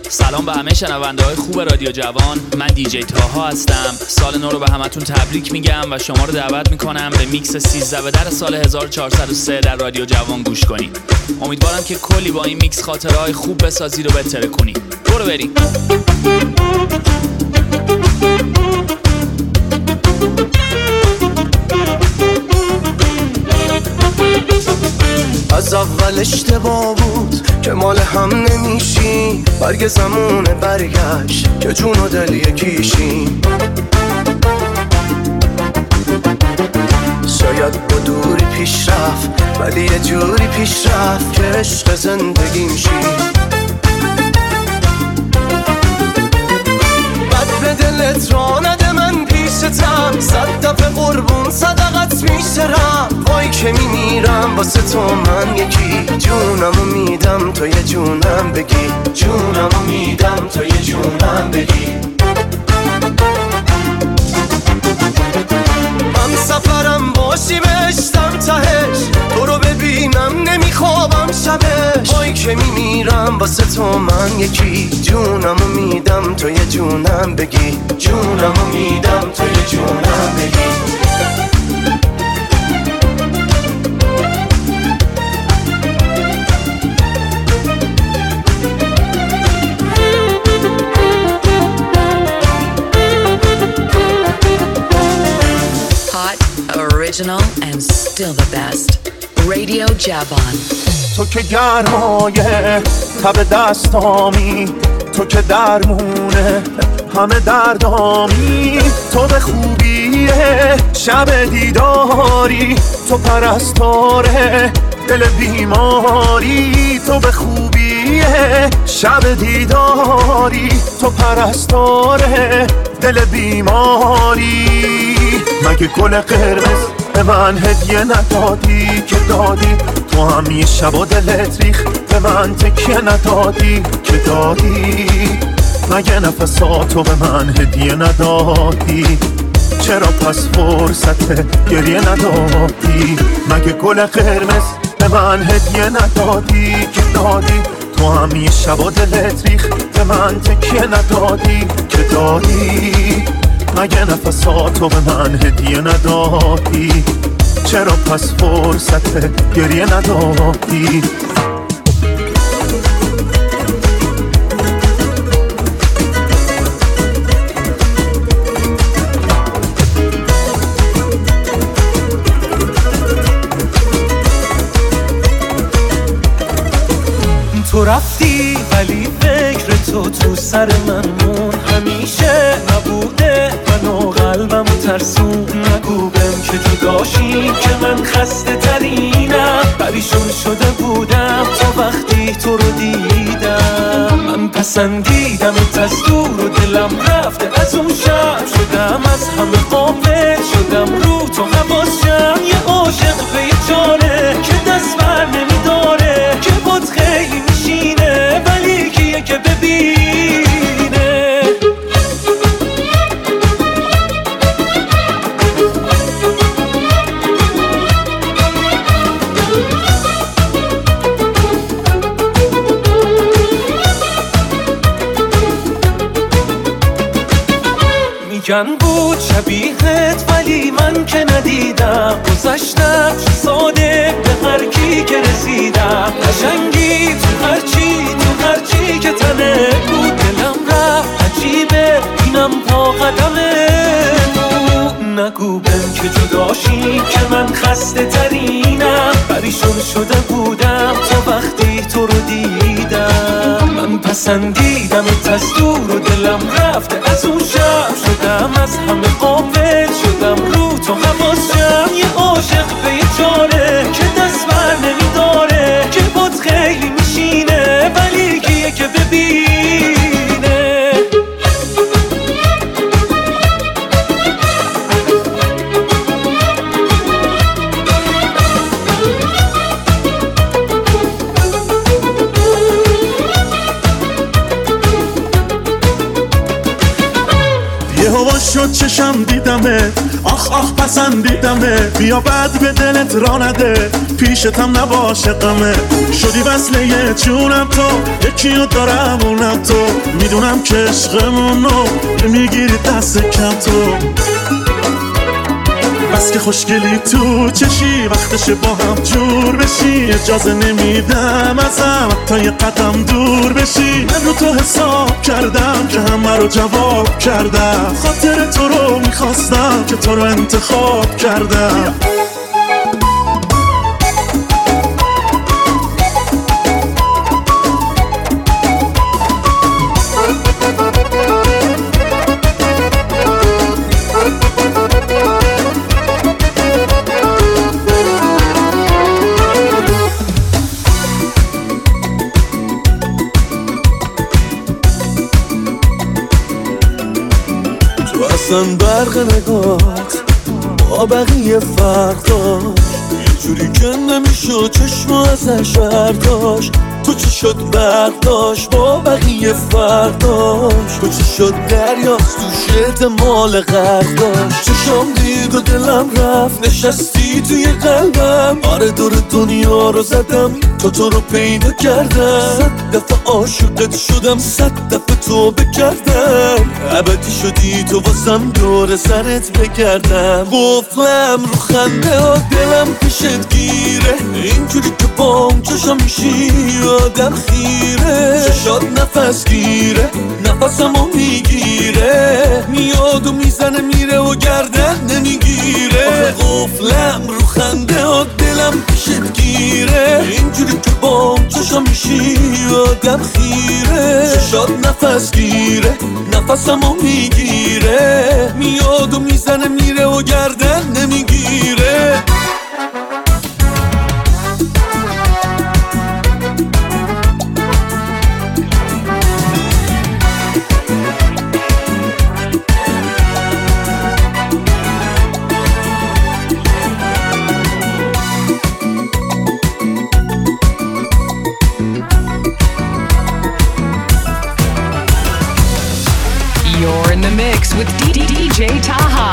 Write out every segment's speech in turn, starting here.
سلام به همه شنونده های خوب رادیو جوان. من دیجی تاها هستم. سال نو رو به همتون تبریک میگم و شما رو دعوت میکنم به میکس 13 به در سال 1403 در رادیو جوان گوش کنید. امیدوارم که کلی با این میکس خاطرهای خوب بسازید و بهتره کنید. برو بریم. از اول اشتباه بود که مال هم نمیشیم، برگ زمونه برگشت که جون و دل یکیشیم. شاید با دوری پیش رفت ولی یه جوری پیش رفت که عشق زندگیم شی. بد به دلت را نده من پیشتم، 100 دفعه قربون صدقت میشترم. وای که میمیرم واسه تو من یکی، جونمو میدم تو یه جونم بگی، جونمو میدم تو یه جونم بگی. من سفرم باشی بهشتم تهش، تو رو ببینم نمیخوابم شبش. وای که میمیرم واسه تو من یکی، جونمو میدم تو یه جونم بگی، جونمو میدم تو یه جونم بگی. Original and still the best. Radio Javan. تو که گرمای تب دستامی، تو که درمونه همه دردامی. تو به خوبیه شب دیداری، تو پرستاره دل بیماری. تو به خوبیه شب دیداری، تو پرستاره دل بیماری. مگه گل قرمز به من هدیه ندادی که دادی؟ تو هم یه شب و دلت ریخ به من تکیه ندادی که دادی؟ مگه نفساتو به من هدیه ندادی؟ چرا پس فرصت گریه ندادی؟ مگه گل قرمز به من هدیه ندادی که دادی؟ تو هم یه شب و دلت ریخ به من تکیه ندادی که دادی؟ مگه نفساتو به من هدیه ندادی؟ چرا پس فرصت گریه ندادی؟ تو رفتی ولی فکر تو سر من مون، همیشه نبوده منو قلبم ترسون. نگو بهم که جداشی که من خسته ترینم، پریشون شده بودم تا وقتی تو رو دیدم. من پسندیدمت از دور و دلم رفته از اون شب، شدم از همه غافل، شدم رو تو حواسم. یه عاشق به یه جانه که دست بر نمیداره، که بود خیلی میشینه ولی کیه که ببینه. میگن بود شبیهت ولی من که ندیدم، گذشتم چه ساده به هر کی که رسیدم. قشنگی تو هرچی که تنه بود، دلم رفت عجیبه اینم پا قدمه بود. نگو بهم که جداشی که من خسته ترینم، پریشون شده بودم تا وقتی تو رو دیدم. من پسندیدمت از دور و دلم رفته از اون شب، شدم از همه غافل، شدم رو تو حواسم. یه عاشق به یه جانه که دست بر نمیداره، که بود خیلی میشینه ولی کیه که ببینه. خوش شد چشم دیدمه، آخ آخ پسندیدمه، بیا بعد به دلت را نده، پیشتم نباشه غمه. شدی وصله جونم تو، یکی رو دارم اونم تو، میدونم که عشقمونو میگیری دست کم تو. بس که خوشگلی تو چشی، وقتشه با هم جور بشی، اجازه نمیدم ازم تا یه قدم دور بشی. من رو تو حساب کردم که همه رو جواب کردم، خاطر تو رو میخواستم که تو رو انتخاب کردم. اصلا برق نگات با بقیه فرق داشت، یه جوری که نمیشد چشم ازش برداشت. تو چی شد برق داشت با بقیه فرق داشت، تو چی شد دریاست توش احتمال غرق داشت. چشم دید و دلم رفت نشستی توی قلبم، آره دور دنیا رو زدم تو رو پیدا کردم. 100 دفعه عاشقت شدم، 100 دفعه تو بکردم، ابدی شدی تو واسم دور سرت بگردم. قفلم رو خنده ها دلم پیشت گیره، اینجوری که بام چشم میشی آدم خیره. چشات نفس گیره، نفسمو میگیره، میاد و میزنه میره و گردن نمیگیره. قفلم رو خنده ها دلم پیشت گیره، اینجوری که بام چشم میشی آدم خیره. چشات نفس گیره، نفسمو میگیره، میاد و میزنه میره و گردن نمیگیره. You're in the mix with DJ Taha.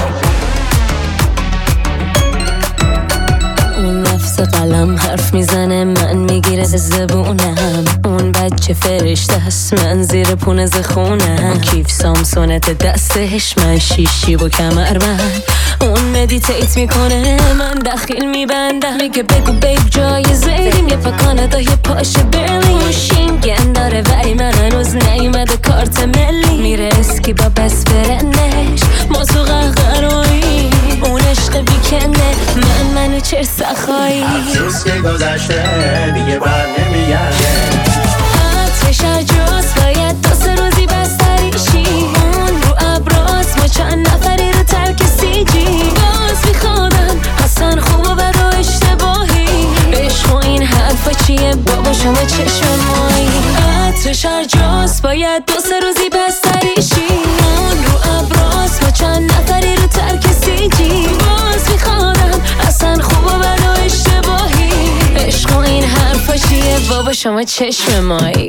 اون لفظ قلم حرف میزنه، من میگیره زبونم. اون بچه فرشته هست، من زیر پونه زخونم. کیف سامسونت دستش، من شیشی و کمربند. اون مدیتیت میکنه، من دخیل میبندم. میگه بگو بیب جای زیدیم، یه پا کانادا یه پاشه برلین. شینگن داره ولی من هنوز نیومده کارت ملی. میره اسکی با بس فرنش، ما تو قهقرایی. اون عشق ویکنده، منو چر سخایی. افسوس که گذشته دیگه بر نمیگرده. عطرش عجاز باید 2-3 روزی بستریشی. اون رو ابراز ما چند نفری رو ترک سیجی. باز میخوادم حسن خوب و بد و اشتباهی. عشق و این حرفا چیه بابا شما چشم مایی. عطرش عجاز باید 2-3 روزی بستریشی. اون رو ابراز ما چند نفری رو ترک سیجی. باز میخوادم حسن خوب و بد و اشتباهی. عشق و این حرفا چیه بابا شما چشم مایی.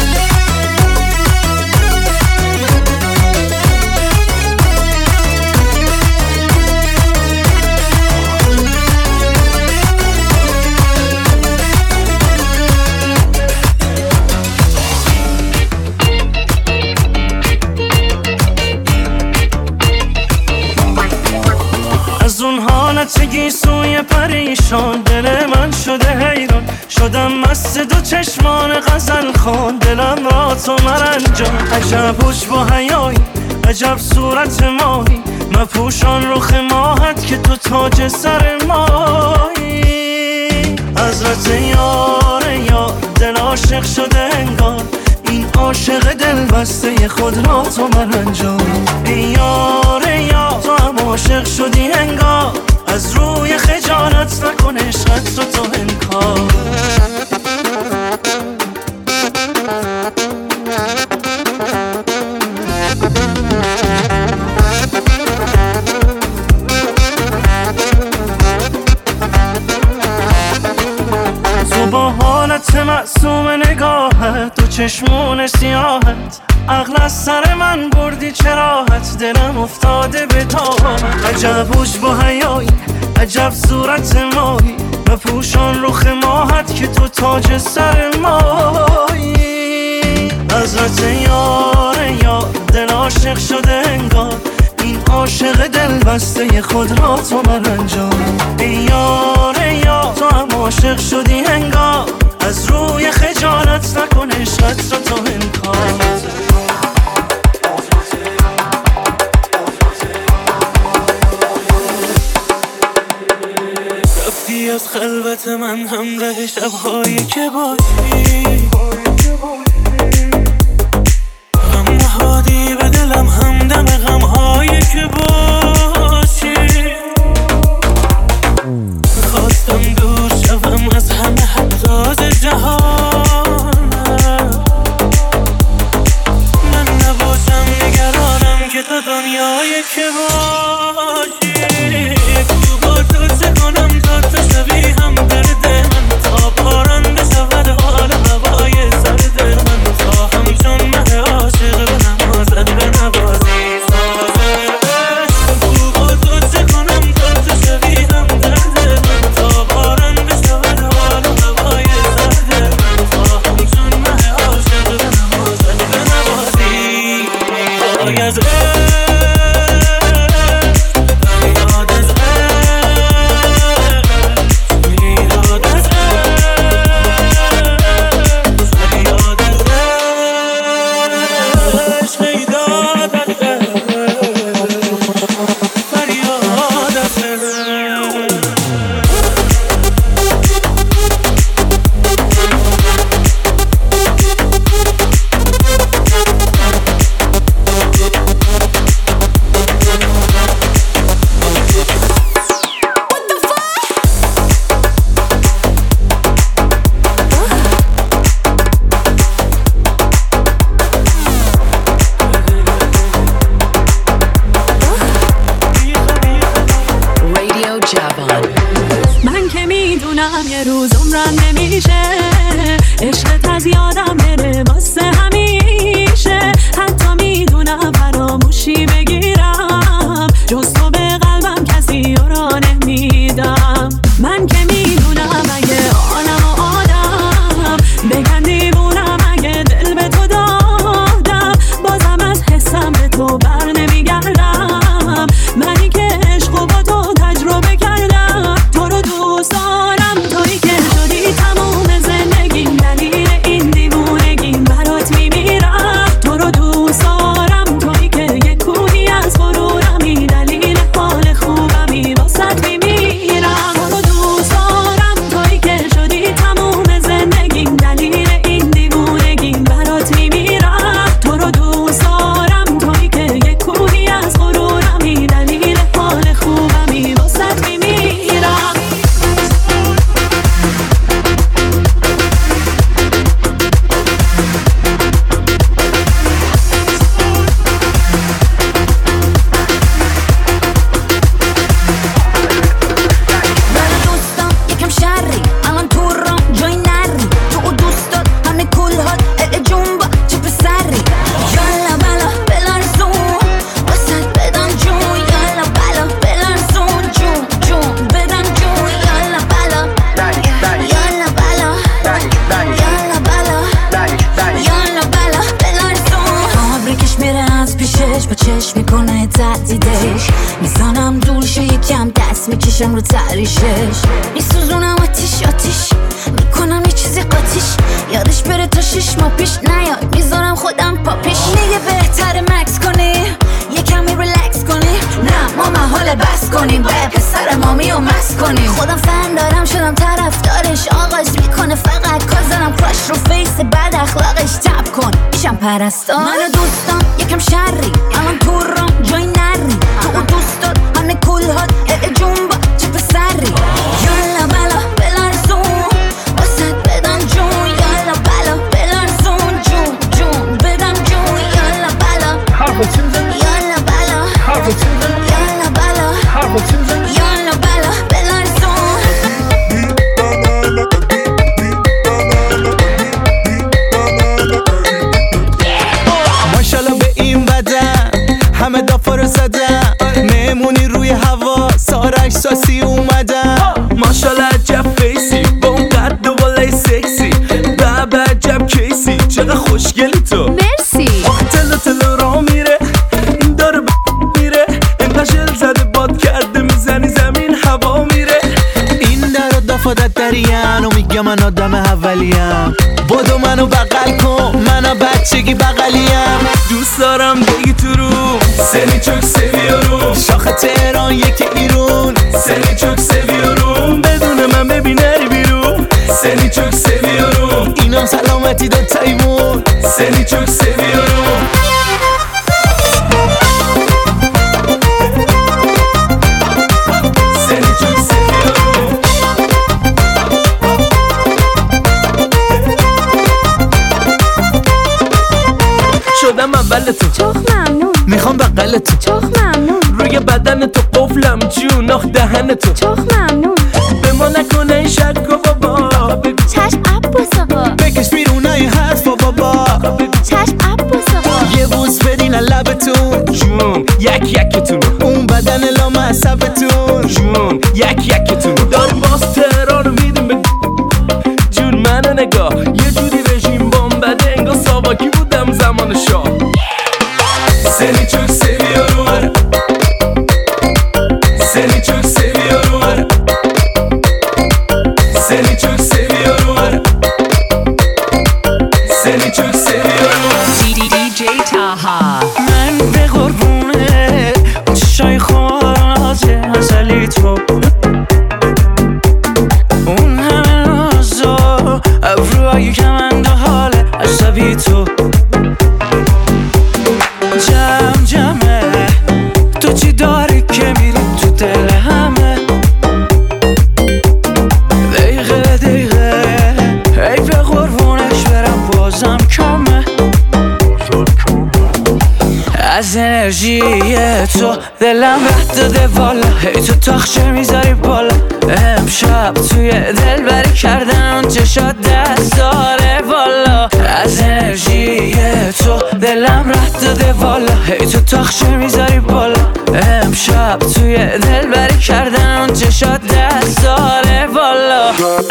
از اون حالت گیسوی پریشان دل من شده حیران. شدم مست دو چشمان غزل خوان، دلم را تو مرنجان. عجب هوش با حیایی، عجب صورت ماهی، مپوشان رخ ماهت که تو تاج سر ماهی. حضرت یار یار دل عاشق شده انگار، این عاشق دل بسته خود را تو مرنجان. ای یار یار تو هم عاشق شدی انگار، از روی خجالت نکن عشقت رو تو انکار. تو با حالت معصوم نگاهت، دو چشمون سیاحت عقل از سر من بردی چراحت دلم افتاده به تاهت عجب عجب و حیایی عجب صورت ماهی بپوشان رخ ماهت که تو تاج سر ماهی حضرت یار یار دل عاشق شده انگار این عاشق دل بسته خود را تو من انجام ای یار یار تو هم عاشق شدی انگار از روی خجالت نکن عشقت را تو انکار رفتی از خلوت من همراه شب‌هایی که باشی غم نهادی به دلم همدم غم‌هایی که باشی میخواستم دور شوم از همه حراز جهان من نباشم نگرانم که تو دنیایی که باشی با تو چه کنم تا تو شوی هم درد من تا باران بشود حال هوای سرد من خواهم چون مه عاشق به نمازت به نوازی سازه با تو چه کنم تا تو شوی هم درد من تا باران بشود حال هوای سرد من خواهم چون مه عاشق به نمازت به نوازی آی از من که میدونم یه روز عمرم نمیشه عشقت از یادم بره واسه همیشه حتی میدونم فراموشی بگیرم جز تو به قلبم کسی را نمیدم من که میدونم اگه عالم و آدم بگن دیوونم اگه دل به تو دادم بازم از حسم به تو بر نمیگردم منی که عشق و با تو تجربه کردم تو رو دوست دارم تویی که شدی تموم زندگیم دلیل این دیوونگیم برات میمیرم تو رو دوست دارم تویی که یک کوهی از غرورمی دلیل حال خوبمی واسط میمیرم تو رو دوست دارم تویی که شدی تموم زندگیم دلیل این دیوونگیم برات میمیرم تو رو دوست دارم تویی که یک کوهی از غرورمی دلیل حال خوبمی واسط میمیرم من دوستم یکم شری الان تو رام جای نری تو دوستات همه کلهات جنبا چه پسری یالا بالا بلرزون واسه بدم جون یالا بالا بلرزون جون جون بدم جون یالا بالا یالا بالا یالا بالا یالا بالا بلرزون فابریکش میره از پیشش با چشم میکنه تهدیدش میزنم دورش یکم دست میکشم رو تحریشش میسوزونم آتیش آتیش میکنم یه چیزی قاتیش یادش بره تا 6 ماه پیش نیاد میذارم خودم پاپیش میگه بهتره مکس کنی یکمی ریلکس کنی نه ما محاله بس کنیم باید پسر مامی و مست کنیم خودم فن دارم شدم طرفدارش آغاز میکنه فقط کازنم کراش رو فیس بد اخلاقش تب کن میشم پرستار من دوستم یکم شری الان تو رام جای نری تو دوستات همه کلهات جنبا چه پسری یالا بالا بلرزون واسه بدم جون یالا بالا بلرزون جون جون بدم جون یالا بالا یالا بالا یالا بالا یالا بالا بلرزون La احساسی اومدم. ماشالله عجب فیسی با اون قد و بالای سکسی، بابا عجب کیسی چقدر خوشگلی تو. مرسی. آخه تلو را میره داره میره، انقدر شل زده باد کرده میزنی زمین هوا میره. این در و دفادت دریم و میگم من آدم اولیم. بدو منو بغل کن منو بچگی بغلیم. دوست دارم بگی تو رو سنی چوک سویارو، شاخ تهران یک ایرون سنی چوک سویارو، بدون من ببین نری بیرون سنی چوک سویارو، اینم سلامتی دو تایمون سنی چوک سویارو. شدم اول تو چخ ممنون. میخوام بغل تو چخ ممنون. روی بدن تو قفلم جون آخ دهن تو. چخ ممنون. به ما نکنه این شک و بابا بگو چشم عباس آقا. بکش بیرون این حرفا بابا. چشم عباس آقا. یه بوس بدین لبتون جون یکتون، اون بدن لامصبتون جون یکتون. داریم باز تهران رو میدیم به جون منو نگاه، یه جوری رژیم بام بده انگار ساواکی بودم زمان شاه. سنی چوک سویارو، سنی چوک سویارو، سنی چوک سویارو، سنی چوک سویارو. DJ Taha. من به قربونه چشای خواهد ازلی تو، اون همه نازا ابروهای کمند و حال عصبی تو. جمعه تو چی داری که میری تو دل همه، دقیقه ای به قربونش برم بازم کمه. از انرژی تو دلم رد داده والا، هی تو تاخچه میذاری بالا. امشب توی دل بری کردن چشات دست داره والا. از انرژی تو دلم رد داده والا، هی تو تاخچه میذاری بالا. امشب توی دل بری کردن چشات دست داره والا.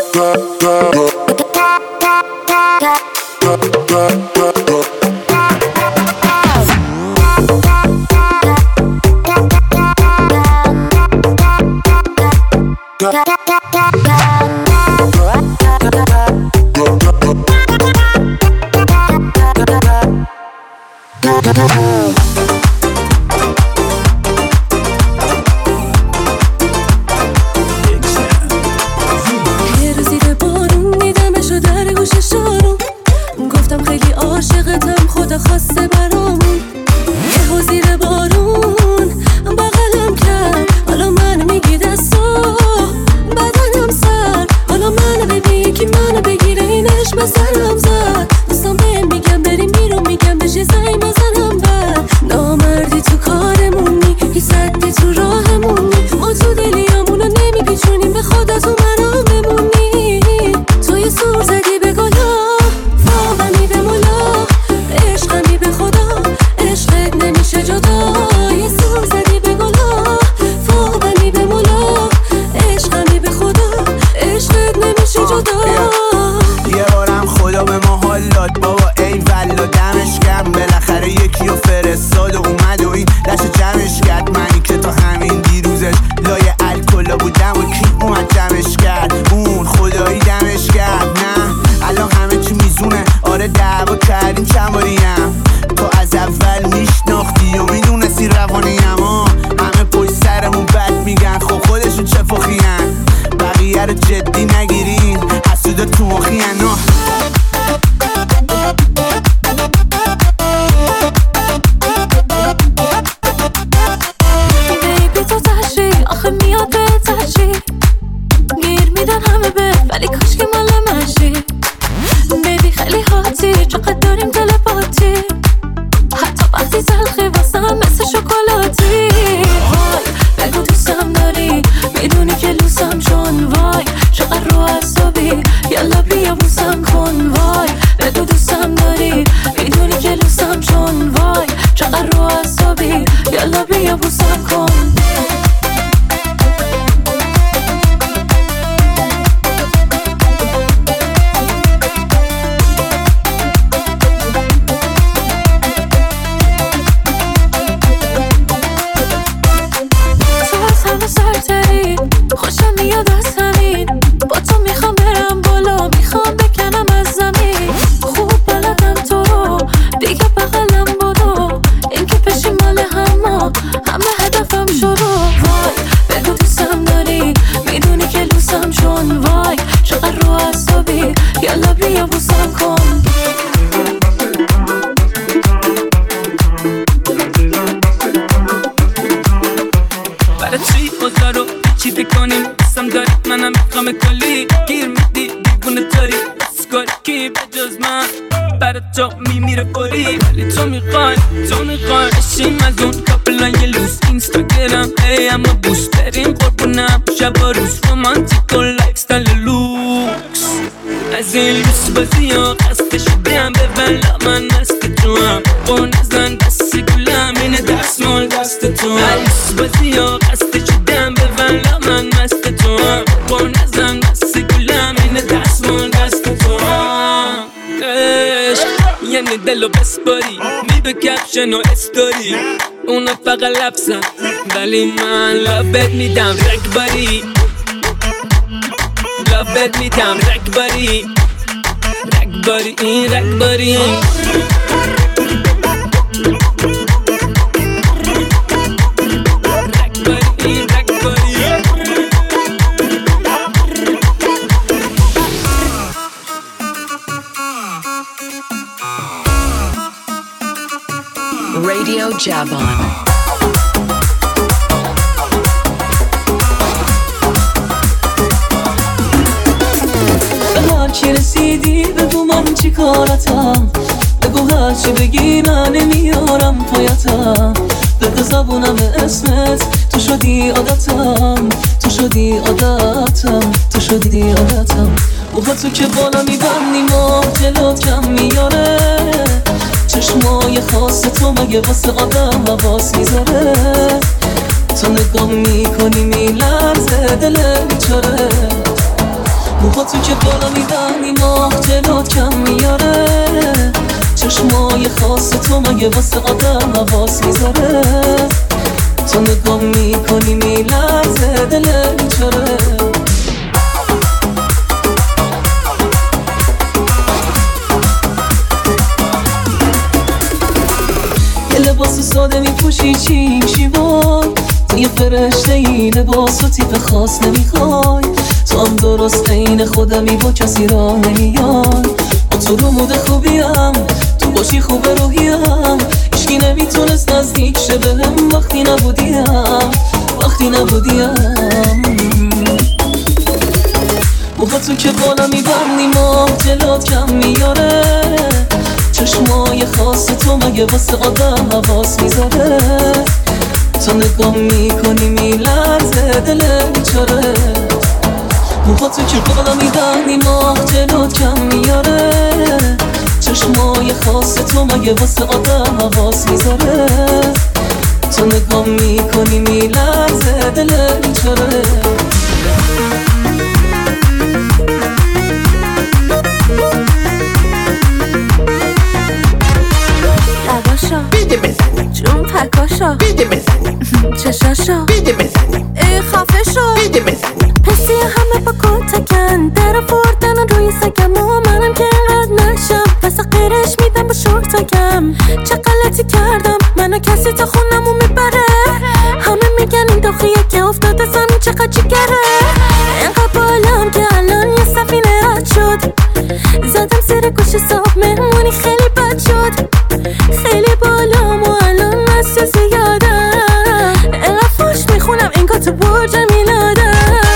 یه روزی به بارون دیدمش و در گوش شارون، گفتم خیلی عاشقتم خدا خواسته برامون. یه زیر بارون بغلم کرد، حالا منو میگی دستا بدنم سر، حالا منو ببین یکی منو بگیره این عشق به سرم زد. دوستم بهم میگم بریم بیرون، میگم بشه زنگ بزنم بعد. نامردی تو کارمونی، هی سدی تو راهمونی، ما تو دلیامونو نمیپیچونیم به خدا تو مرا بمونی. تو یه سور زدی به گلا، فاقمی به مولا، عشقمی به خدا، عشقت نمیشه جدا. یه سور زدی به گلا، فاقمی به مولا، عشقمی به خدا، عشقت نمیشه جدا. یه بارم خدا به ما حال داد بابا ای والا دمش گرم، بالاخره یکی رو فرستاد و اومد و این دست جمعش کرد. منی که تا همین دیروزش لای الکلا بودم و کی اومد جمعش کرد. اون خدایی دمش کرد. نه الان همه چی میزونه، آره دعوا کردیم چند باریم. تو از اول میشناختی و میدونستی روانیم، همه پشت سرمون بد میگن خب خودشون چه فخین. بقیه رو جدی نگیرین حسودا تو مخین. عشقم کلی گیر میدی دیوونه تاری اسکال کی به جز من برای تو میمیره فوری ولی تو میخوای اشیم از اون کپلای لوس اینستاگرام ای اما بوست بریم قربونم شب و روز رومانتیک و لایف ستایل لوکس از این لوس بازی ها قصد شدیم به ولا من مست تو هم با نزن دست گلم اینه دستمال دست تو هم لوس بازی ها قصد شدیم به ولا من مست تو هم با نزن دست گلم اینه دستمال دست تو هم یعنی دلو بسپاری میدو کپشن و استوری اونا فقط لبسن ولی من لابت میدم رکباری لابت میدم رکباری این رکباری Radio Javon. به هر کی رسیدی بگو من چی کارتم بگو هر چی بگی من نمیارم پایتم بگو زبونم اسمت تو شدی عادتم تو شدی عادتم اوها تو که بالا میبندی ما جلوت کم میاره چشمای خاص تو مگه واسه آدم حواس میذاره تو نگاه میکنی میلرزه دل بیچاره موها تو که بالا میبندی ماه جلوت کم میاره چشمای خاص تو مگه واسه آدم حواس میذاره تو نگاه میکنی میلرزه دل بیچاره لباس ساده میپوشی چی میشی وای تو یه فرشته ای لباس و تیپ خاص نمیخوای تو هم درست عین خودمی با کسی را نمیای با تو رو مود خوبیم تو باشی خوب روحیم هیچکی نمیتونست نزدیک شه بهم وقتی نبودیم موها تو که بالا میبندی ماه جلوت کم میاره چشمای خاص تو مگه واسه آدم حواس میذاره تو نگاه میکنی میلرزه دل بیچاره موها تو که بالا میبندی ماه جلوت کم میاره چشمای خاص تو مگه واسه آدم حواس میذاره تو نگاه میکنی میلرزه دل بیچاره بیده بزنیم جون پکاشا بیده بزنیم چشاشا بیده بزنیم ای خفشا بیده بزنیم پسی همه با کتکن در فردن روی سگم و منم که اینقدر نشم پس غیرش میدم با شورتکم چه غلطی کردم منو کسی تا خونمو میبره همه میگن این داخیه که افتاده زمین چقدر جگره اینقدر بالام که الان یه سفینه رد شد زدم زیر گوش صاحب مهمونی خیلی بد شد خیلی بالام و الان از زیادم اینقدر فوش میخونم اینگاه تو برج میلادم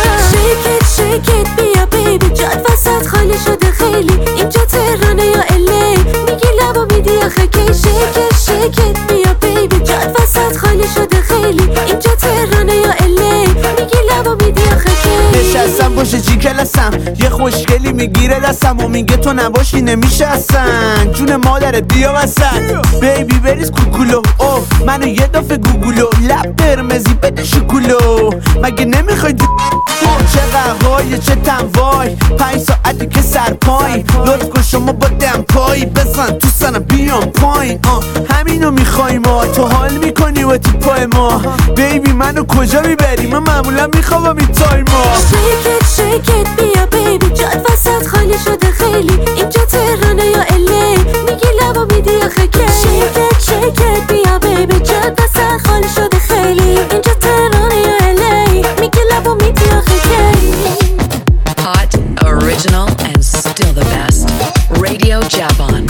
Shake it بیا بیبی جاد وسط خالی شده خیلی اینجا تهرانه یا الی میگی لبا میدی آخه کی Shake it بیا بیبی جاد وسط خالی شده خیلی اینجا تهرانه یا الی میگی لبا میدی آخه کی نشستم باشه چی کلسم یه خوشگلی میگیره دستم و میگه تو نباشی نمیشه اصلا جون مادرت بیا وسط بیبی بریز کوکولو اوه منو یه دفعه گوگولو لب قرمزی بده شکولو مگه نمیخوای چه قهوای چه تنوای 5 ساعتی که سرپای لطف کن شما با دمپایی بزن تو سنم بیام پایین همینو میخوای ما تو حال میکنی و تو پای ما بیبی منو کجا میبری من معمولا میخوام این تای ما Shake it بیا بیبی جاد وسط خالی شده خیلی اینجا تهرانه یا الی میگی لبا میدی آخه کی Shake it بیا بیبی جاد وسط خالی شده خیلی اینجا تهرانه یا الی میگی لبا میدی آخه کی Hot, original, and still the best. Radio Javon.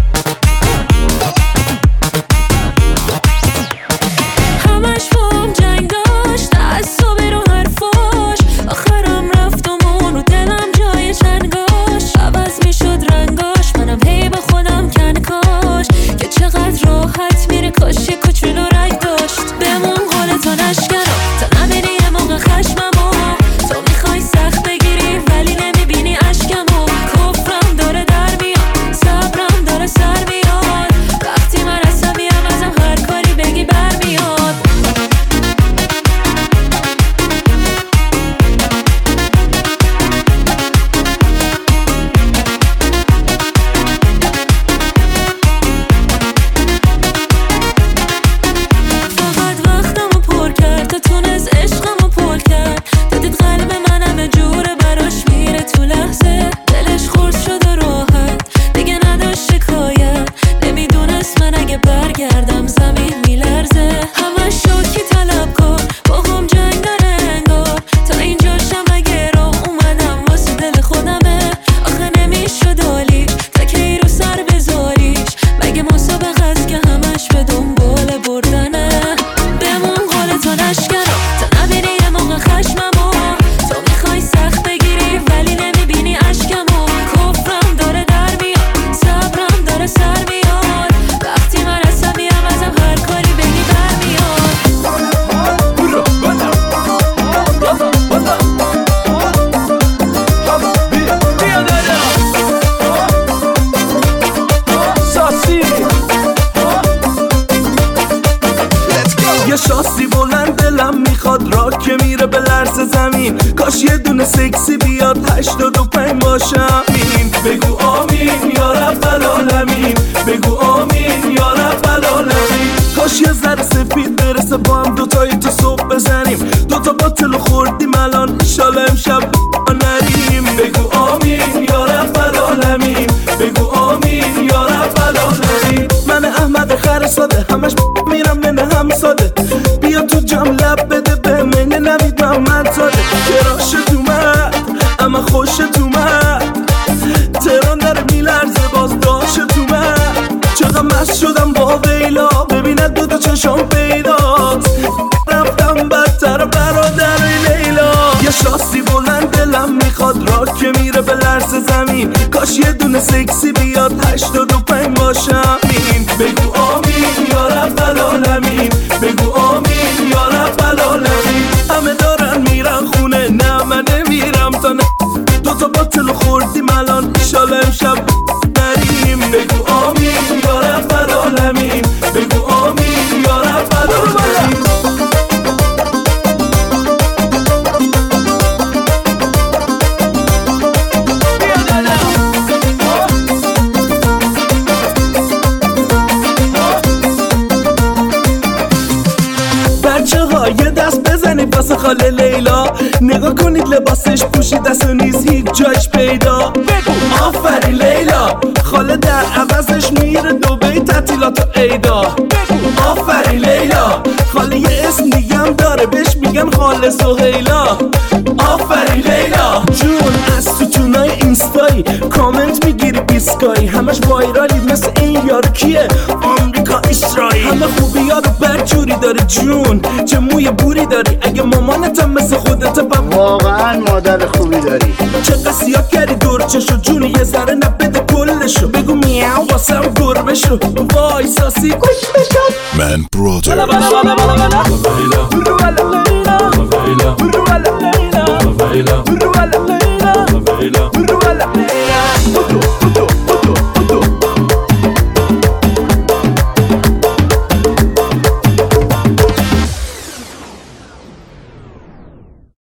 همش فهم دونه سکسی بیاد 85 باشم این بگو آمین یا رب العالمین بگو آمین یا رب العالمین کاش یه ذره سفید برسه با هم دوتایی تو صبح بزنیم دوتا باطل خوردیم الان انشالله امشب نریم بگو آمین یا رب العالمین بگو آمین یا رب العالمین من احمد خر ساده همش میرم نه هم ساده بیا تو جام لب بده به من نوید محمد زاده کراشت اومد اما خوشت اومد تهران داره میلرزه باز داشت اومد چقدر مست شدم با ویلا ببیند دو چشام پیداست رفتم بدتر برادر لیلا یه شاسی بلند دلم میخواد راه که میره به لرز زمین کاش یه دونه سکسی بیاد 85 باشم این بگو آمین یا رب العالمین بگو آمین یا رب العالمین همه دارن میرن خونه نه من نمیرم تا نه دوتا باطل خوردیم الان انشالله امشب نریم بگو آمین یا رب العالمین بگو آمین یا رب العالمین یه دست بزنید واسه خاله لیلا نگاه کنید لباسش پوشید دست و نیز هیچ جایش پیدا بگو آفرین لیلا خاله در عوضش میره دبی تعطیلات و عیدا بگو آفرین لیلا خاله یه اسم دیگه هم داره بهش میگن خاله سهیلا آفرین لیلا جون از ستونای اینستایی کامنت میگیری بیسکایی همش وایرالی مثل این یارو کیه آمریکا اسرائیل همه خوبی ها رو برجوری داره جون چه موی بوری داری اگه مامانتم مثل خودت واقعا مادر خوبی داری چه قصیات کردی دور چشو جون یه ذره نبده کلشو بگو میاو واسم گربه شو وای ساسی گوش بشم من برادر